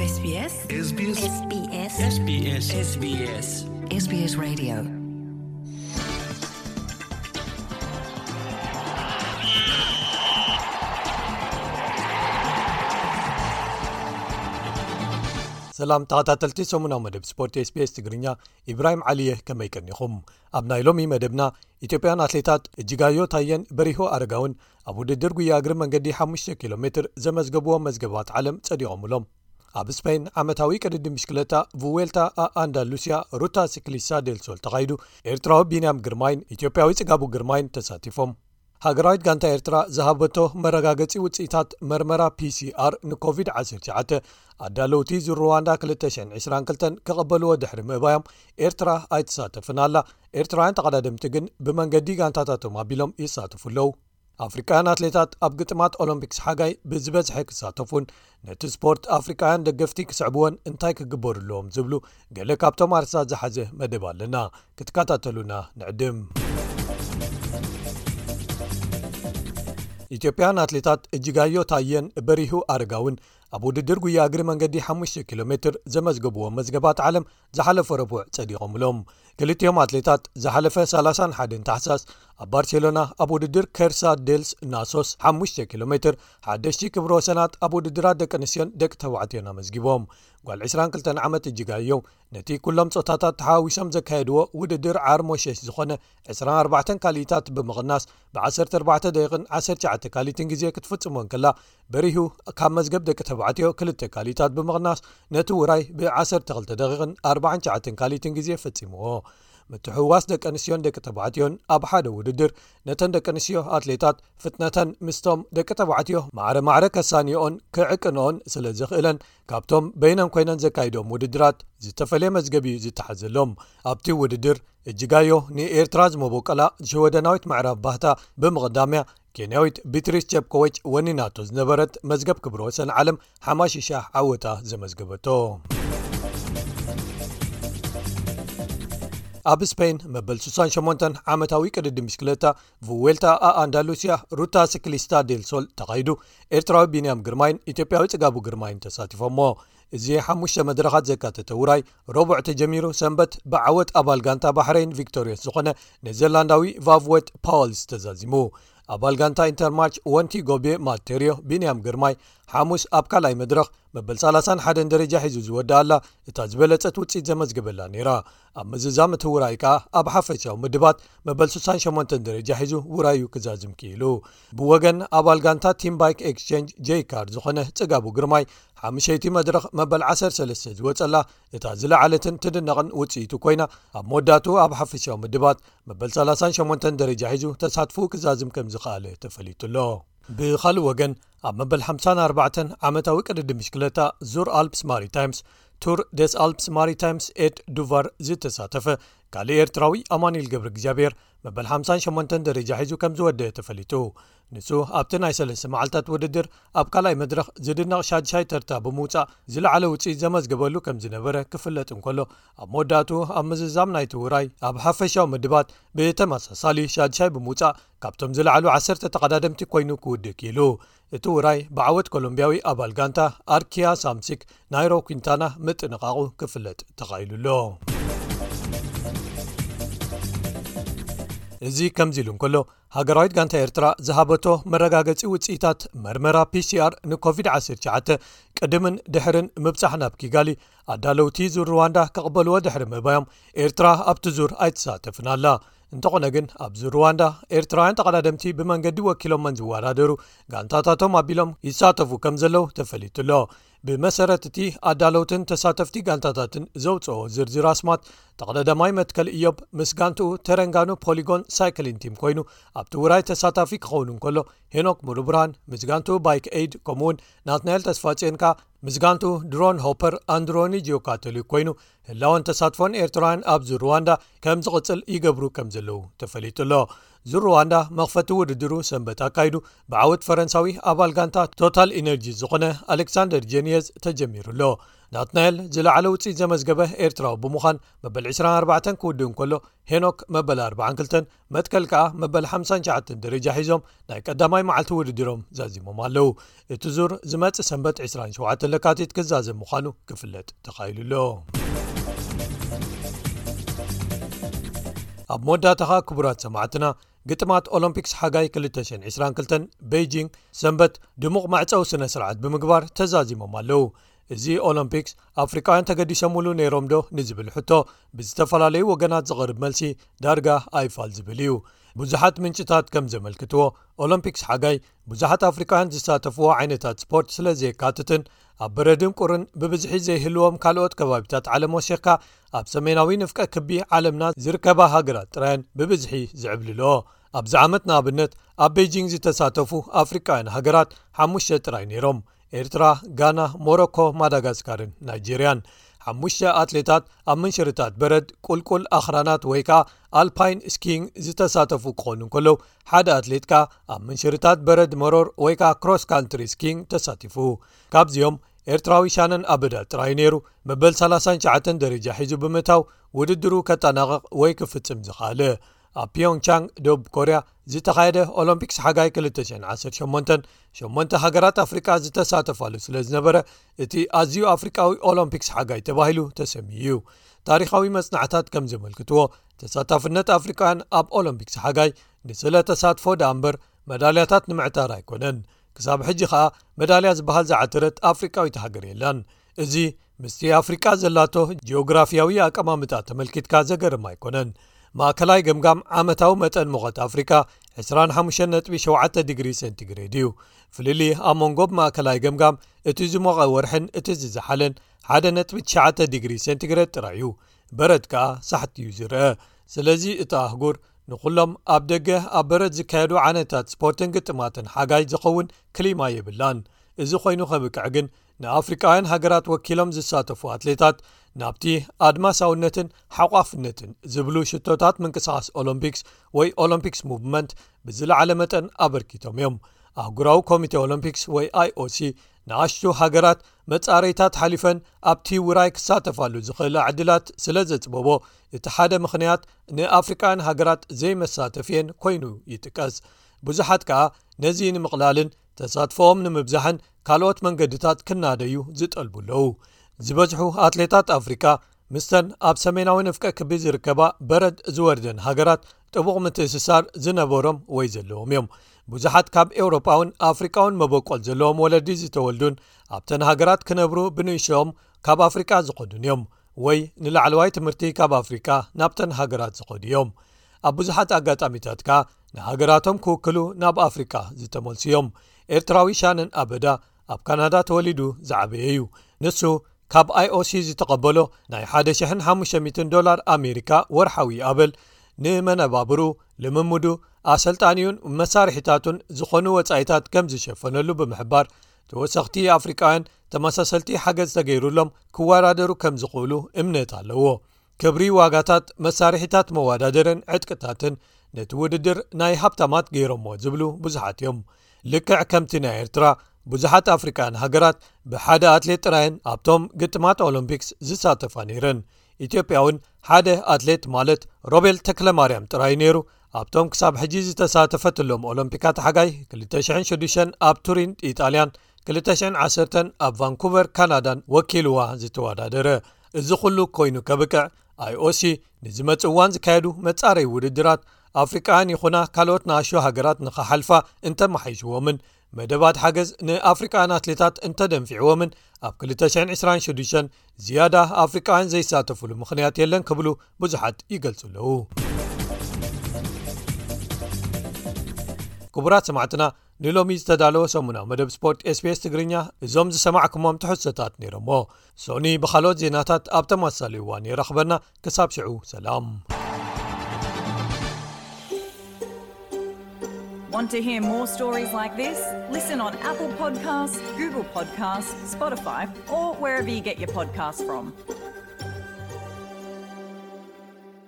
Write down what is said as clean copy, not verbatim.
SBS SBS SBS SBS SBS SBS Radio ሰላም ተኸታተልቲ ሰሙናዊ መደብ ስፖርት SBS ትግርኛ ኢብራሂም ዓሊየ ከመይ ቀኒኹም ኣብ ናይ ሎሚ መደብና ኢትዮጵያን ኣትሌታት እጅጋዮ ታየን በሪሆ ኣረጋውን ኣብ ውድድር ጉያ እግሪ መንገዲ 5 ኪሎ ሜትር ዘመዝገበዎ መዝገባት ዓለም ጸዲቖምሎም ኣብ ስፔን ዓመታዊ ቅድድም ብሽክለታ vuelta a Andalusia ሩታ ሲክሊሳ ዴል ሶል ተኻይዱ ኤርትራዊ ቢንያም ግርማይን ኢትዮጵያዊ ጽጋቡ ግርማይን ተሳቲፎም ሃገራዊት ጋንታ ኤርትራ ዝሃበቶ መረጋገጺ ውጽኢታት መርመራ PCR ንኮቪድ-19 ኣዳለውቲ ሩዋንዳ 2022 ከቐበልዎ ድሕሪ ምእባዮም ኤርትራ ኣይተሳተፍን ኣላ ኤርትራውያን ተቐዳደምቲ ግን ብመንገዲ ጋንታታቶም ኣቢሎም ይሳተፉለው ኣፍሪካውያን ኣትሌታት ኣብ ግጥማት ኦሎምፒክስ ሓጋይ ብዝበዝሐ ክሳተፉን ነቲ ስፖርት ኣፍሪካውያን ደገፍቲ ክስዕብዎን እንታይ ክግበሩለዎም ዝብሉ ገለ ካብቶም ኣርሳት ዝሓዘ መደብ ኣለና ክትከታተሉና ንዕድም ኢትዮጵያን ኣትሌታት እጅጋዮ ታየን በሪሁ ኣረጋውን ኣብ ውድድር ጉያ እግሪ መንገዲ 5 ኪሎ ሜትር ዘመዝገበዎ መዝገባት ዓለም ዝሓለፈ ረቡዕ ጸዲቖምሎም ክልቲኦም ኣትሌታት ዝሓለፈ 31 ታሕሳስ ኣብ ባርሴሎና ኣብ ውድድር ከርሳ ዴልስ ናሶስ 5 ኪሎ ሜትር ሓደሽቲ ክብረ ወሰናት ኣብ ውድድራት ደቂ ኣንስትዮን ደቂ ተባዕትዮን ኣመዝጊቦም ጓል 22 ዓመት እጅጋዮ ነቲ ኩሎም ጾታታት ተሓዊሶም ዘካየድዎ ውድድር ዓርሞሸሽ ዝኾነ 24 ካሊታት ብምቕናስ ብ14 ደቂቕን 19 ካሊትን ግዜ ክትፍጽሞ ከላ በሪሁ ካብ መዝገብ ደቂ ተባዕትዮ 2 ካሊታት ብምቕናስ ነቲ ውራይ ብ12 ደቂቕን 49 ካሊትን ግዜ ፈጺምዎ ምትሕዋስ ደቂ ኣንስትዮን ደቂ ተባዕትዮን ኣብ ሓደ ውድድር ነተን ደቂ ኣንስትዮ ኣትሌታት ፍጥነተን ምስቶም ደቂ ተባዕትዮ ማዕረ ከሳኒኦን ክዕቅንኦን ስለ ዝኽእለን ካብቶም በይነን ኮይነን ዘካይዶም ውድድራት ዝተፈለየ መዝገቢ ዝተሓዘሎም ኣብቲ ውድድር እጅጋዮ ንኤርትራ ዝመቦቀላ ሸወደናዊት ምዕራብ ባህታ ብምቕዳምያ ኬንያዊት ቢትሪስ ቸፕኮዊች ወኒናቶ ዝነበረት መዝገብ ክብረ ወሰን ዓለም ሓማሽሻ ዓወታ ዘመዝገበቶ ኣብ ስፔን መበል 68 ዓመታዊ ቅድድም ብሽክለታ vuelta a Andalusia ሩታ ሲክሊሳ ዴል ሶል ተኻይዱ ኤርትራዊ ቢንያም ግርማይን ኢትዮጵያዊ ጽጋቡ ግርማይን ተሳቲፎሞ እዚ 5 መድረኻት ዘካተተ ውራይ ረቡዕ ተጀሚሩ ሰንበት ብዓወት ኣባል ጋንታ ባሕሬን ቪክቶሪየስ ዝኾነ ኔዘርላንዳዊ ቫቭዌት ፓውልስ ተዛዚሙ ኣባል ጋንታ ኢንተርማርች ወንቲ ጎቤ ማቴሪዮ ቢንያም ግርማይ ሓሙስ ኣብ ካልኣይ መድረኽ መበል 31 ደረጃ ሒዙ ዝወዳ ኣላ እታ ዝበለጸት ውፅኢት ዘመዝገበላ ነይራ ኣብ ምዝዛም እቲ ውራይ ከዓ ኣብ ሓፈሻዊ ምድባት መበል 68 ደረጃ ሒዙ ውራዩ ክዛዝም ክኢሉ ብወገን ኣባል ጋንታ ቲም ባይክ ኤክስቼንጅ ጄይካር ዝኾነ ጽጋቡ ግርማይ ሓሙሸይቲ መድረኽ መበል 13 ዝወጸላ እታ ዝለዓለትን ትድነቕን ውፅኢቱ ኮይና ኣብ መወዳቱ ኣብ ሓፈሻዊ ምድባት መበል 38 ደረጃ ሒዙ ተሳትፉ ክዛዝም ከም ዝኽኣለ ተፈሊጡሎ ብኻልእ ወገን ኣብ መበል 54 ዓመታዊ ቅድድም ብሽክለታ ዙር ኣልፕስ ማሪታይምስ ቱር ደስ ኣልፕስ ማሪታይምስ ኤድ ዱቫር ዝተሳተፈ ካልእ ኤርትራዊ ኣማኒል ገብረ እግዚኣብሔር መበል 58 ደረጃ ሒዙ ከም ዝወደአ ተፈሊጡ ንሱ ኣብቲ ናይ 3 መዓልታት ውድድር ኣብ ካልኣይ መድረኽ ዝድነቕ ሻድሻይ ተርታ ብምውፃእ ዝለዓለ ውፅኢት ዘመዝገበሉ ከም ዝነበረ ክፍለጥ እንከሎ ኣብ መወዳቱ ኣብ ምዝዛም ናይቲ ውራይ ኣብ ሓፈሻዊ ምድባት ብተመሳሳሊ ሻድሻይ ብምውፃእ ካብቶም ዝለዓሉ 10 ተቐዳደምቲ ኮይኑ ክውድእ ክኢሉ እቲ ውራይ ብዓወት ኮሎምቢያዊ ኣባል ጋንታ ኣርኪያ ሳምሲክ ናይሮ ኩንታና ምጥንቓቑ ክፍለጥ ተኻኢሉሎ እዚ ከምዚ ኢሉ እንከሎ ሃገራዊት ጋንታ ኤርትራ ዝሃበቶ መረጋገጺ ውጽኢታት መርመራ PCR ንኮቪድ-19 ቅድምን ድሕርን ምብጻሕ ናብ ኪጋሊ ኣዳለውቲ ዙር ሩዋንዳ ከቕበልዎ ድሕሪ ምእባዮም ኤርትራ ኣብቲ ዙር ኣይተሳተፍን ኣላ እንተኾነ ግን ኣብ ዙር ሩዋንዳ ኤርትራውያን ተቐዳደምቲ ብመንገዲ ወኪሎምን ዝወዳደሩ ጋንታታቶም ኣቢሎም ይሳተፉ ከም ዘለው ተፈሊጡሎ ብመሰረት እቲ ኣዳለውትን ተሳተፍቲ ጋንታታትን ዘውፅኦ ዝርዝር ኣስማት ተቐዳዳማይ መትከል ኢዮብ ምስ ጋንትኡ ተረንጋኑ ፖሊጎን ሳይክሊን ቲም ኮይኑ ኣብቲ ውራይ ተሳታፊ ክኸውን እንከሎ ሄኖክ ሙሉብርሃን ምስ ጋንትኡ ባይክ ኤድ ከምኡውን ናትናኤል ተስፋጽዮንካ ምስ ጋንትኡ ድሮን ሆፐር ኣንድሮኒ ጂኦካቶሊክ ኮይኑ ህላወን ተሳትፎን ኤርትራውያን ኣብ ዙር ሩዋንዳ ከም ዝቕጽል ይገብሩ ከም ዘለው ተፈሊጡሎ ዙር ሩዋንዳ መኽፈቲ ውድድሩ ሰንበት ኣካይዱ ብዓወት ፈረንሳዊ ኣባል ጋንታ ቶታል ኢነርጂ ዝኾነ ኣሌክሳንደር ጀኒየዝ ተጀሚሩሎ ናትናኤል ዝለዓለ ውፅኢት ዘመዝገበ ኤርትራዊ ብምዃን መበል 24 ክውድእ እንከሎ ሄኖክ መበል 42 መትከል ከዓ መበል 59 ደረጃ ሒዞም ናይ ቀዳማይ መዓልቲ ውድድሮም ዛዚሞም ኣለው። እቲ ዙር ዝመጽእ ሰንበት 27 ለካቲት ክዛዘም ምዃኑ ክፍለጥ ተኻይሉሎ። ኣብ መወዳእታኻ ክቡራት ሰማዕትና ግጥማት ኦሎምፒክስ ሓጋይ 2022 ቤይጂንግ ሰንበት ድሙቕ ማዕፀው ስነ ስርዓት ብምግባር ተዛዚሞም ኣለው። እዚ ኦሎምፒክስ ኣፍሪካውያን ተገዲሰምሉ ነይሮም ዶ ንዝብል ሕቶ ብዝተፈላለዩ ወገናት ዝቐርብ መልሲ ዳርጋ ኣይፋል ዝብል እዩ። ብዙሓት ምንጭታት ከም ዘመልክትዎ ኦሎምፒክስ ሓጋይ ብዙሓት ኣፍሪካውያን ዝሳተፍዎ ዓይነታት ስፖርት ስለ ዘየካትትን ኣብ በረድን ቁርን ብብዝሒ ዘይህልዎም ካልኦት ከባቢታት ዓለም ወሲኽካ ኣብ ሰሜናዊ ንፍቀ ክቢ ዓለምና ዝርከባ ሃገራት ጥራየን ብብዝሒ ዝዕብልሎ። ኣብዚ ዓመት ንኣብነት ኣብ ቤይጂንግ ዝተሳተፉ ኣፍሪካውያን ሃገራት 5 ጥራይ ነይሮም። ኤርትራ፣ ጋና፣ ሞሮኮ፣ ማዳጋስካርን ናይጄርያን። 5 ኣትሌታት ኣብ ምንሽርታት በረድ ቁልቁል ኣኽራናት ወይ ከዓ ኣልፓይን ስኪንግ ዝተሳተፉ ክኾኑ እንከለው ሓደ ኣትሌትካ ኣብ ምንሽርታት በረድ መሮር ወይ ከዓ ክሮስ ካንትሪ ስኪንግ ተሳቲፉ። ካብዚኦም ኤርትራዊ ሻነን ኣበዳ ጥራይ ነይሩ መበል 39 ደረጃ ሒዙ ብምታው ውድድሩ ከጠናቐቕ ወይ ክፍጽም ዝኻለ። ኣብ ፒዮንግቻንግ ደቡብ ኮርያ ዝተኻየደ ኦሎምፒክስ ሓጋይ 2018 8 ሃገራት ኣፍሪካ ዝተሳተፋሉ ስለ ዝነበረ እቲ ኣዝዩ ኣፍሪካዊ ኦሎምፒክስ ሓጋይ ተባሂሉ ተሰሚዩ። ታሪኻዊ መጽናዕታት ከም ዘመልክትዎ ተሳታፍነት ኣፍሪካውያን ኣብ ኦሎምፒክስ ሓጋይ ንስለ ተሳትፎ ዳእምበር መዳልያታት ንምዕታር ኣይኮነን። ክሳብ ሕጂ ከዓ መዳልያ ዝበሃል ዝዓተረት ኣፍሪካዊት ሃገር የላን። እዚ ምስቲ ኣፍሪካ ዘላቶ ጂኦግራፊያዊ ኣቀማምጣ ተመልኪትካ ዘገርም ኣይኮነን። ማእከላይ ገምጋም ዓመታዊ መጠን ሙቐት ኣፍሪካ 25.7 ዲግሪ ሴንቲግሬድ እዩ። ፍልሊ ኣብ መንጎ ማእከላይ ገምጋም እቲ ዝሞቐ ወርሕን እቲ ዝዘሓለን 1.9 ዲግሪ ሴንቲግሬድ ጥራይ እዩ። በረድ ከዓ ሳሕቲ እዩ ዝርአ። ስለዚ እቲ ኣህጉር ንኹሎም ኣብ ደገ ኣብ በረድ ዝካየዱ ዓነታት ስፖርትን ግጥማትን ሓጋይ ዝኸውን ክሊማ የብላን። እዚ ኮይኑ ከብቅዕ ግን ንኣፍሪካውያን ሃገራት ወኪሎም ዝሳተፉ ኣትሌታት ናብቲ ኣድማሳውነትን ሓቋፍነትን ዝብሉ ሽቶታት ምንቅስቓስ ኦሎምፒክስ ወይ ኦሎምፒክስ ሙቭመንት ብዝለዓለ መጠን ኣበርኪቶም እዮም። ኣህጉራዊ ኮሚቴ ኦሎምፒክስ ወይ IOC ንኣሽቱ ሃገራት መጻረይታት ሓሊፈን ኣብቲ ውራይ ክሳተፋሉ ዝኽእል ዕድላት ስለ ዘጽበቦ እቲ ሓደ ምኽንያት ንኣፍሪካውያን ሃገራት ዘይመሳተፍየን ኮይኑ ይጥቀስ። ብዙሓት ከዓ ነዚ ንምቕላልን ተሳትፎኦም ንምብዛሕን ካልኦት መንገድታት ክናደዩ ዝጠልቡለዉ። ዝበዝሑ ኣትሌታት ኣፍሪካ ምስተን ኣብ ሰሜናዊ ንፍቀ ክቢ ዝርከባ በረድ ዝወርደን ሃገራት ጥቡቕ ምትእስሳር ዝነበሮም ወይ ዘለዎም እዮም። ብዙሓት ካብ ኤውሮጳውን ኣፍሪካውን መበቆል ዘለዎም ወለዲ ዝተወልዱን ኣብተን ሃገራት ክነብሩ ብንእሽቶም ካብ ኣፍሪካ ዝኸዱን እዮም ወይ ንላዕለዋይ ትምህርቲ ካብ ኣፍሪካ ናብተን ሃገራት ዝኸዱ እዮም። ኣብ ብዙሓት ኣጋጣሚታት ከዓ ንሃገራቶም ክውክሉ ናብ ኣፍሪካ ዝተመልሱ እዮም። ኤርትራዊ ሻነን ኣበዳ ኣብ ካናዳ ተወሊዱ ዝዓበየ እዩ። ንሱ ካብ IOC ዝተቐበሎ ናይ $1,500 ኣሜሪካ ወርሓዊ ኣበል ንመነባብሩ ልምምዱ ኣሰልጣኒውን መሳርሒታቱን ዝኾኑ ወጻኢታት ከም ዝሸፈነሉ ብምሕባር ተወሰኽቲ ኣፍሪካውያን ተመሳሰልቲ ሓገዝ ተገይሩሎም ክወዳደሩ ከም ዝኽእሉ እምነት ኣለዎ። ክብሪ ዋጋታት መሳርሒታት መወዳደርን ዕጥቅታትን ነቲ ውድድር ናይ ሃብታማት ገይሮሞ ዝብሉ ብዙሓት እዮም። ልክዕ ከምቲ ናይ ኤርትራ ብዙሓት ኣፍሪካውያን ሃገራት ብሓደ ኣትሌት ጥራየን ኣብቶም ግጥማት ኦሎምፒክስ ዝሳተፋ ነይረን። ኢትዮጵያውን ሓደ ኣትሌት ማለት ሮቤል ተክለማርያም ጥራይ ነይሩ ኣብቶም ክሳብ ሕጂ ዝተሳተፈትሎም ኦሎምፒካት ሓጋይ 2006 ኣብ ቱሪን ኢጣልያን 2010 ኣብ ቫንኩቨር ካናዳን ወኪልዋ ዝተወዳደረ። እዚ ኩሉ ኮይኑ ከብቅዕ IOC ንዝመጽእ እዋን ዝካየዱ መጻረይ ውድድራት ኣፍሪካውያን ይኹና ካልኦት ንኣሽቱ ሃገራት ንኸሓልፋ እንተመሓይሽዎምን መደባት ሓገዝ ንኣፍሪካውያን ኣትሌታት እንተደንፊዕዎምን ኣብ 2026 ዝያዳ ኣፍሪካውያን ዘይሳተፍሉ ምኽንያት የለን ክብሉ ብዙሓት ይገልጹለዉ። ክቡራት ሰማዕትና ንሎሚ ዝተዳለወ ሰሙናዊ መደብ ስፖርት SBS ትግርኛ እዞም ዝሰማዕኩሞም ትሕዝቶታት ነይሮሞ። ሶኒ ብኻልኦት ዜናታት ኣብ ተመሳሳሊ እዋን ይረኽበና። ክሳብ ሽዑ ሰላም። Want to hear more stories like this? Listen on Apple Podcasts, Google Podcasts, Spotify, or wherever you get your podcasts from.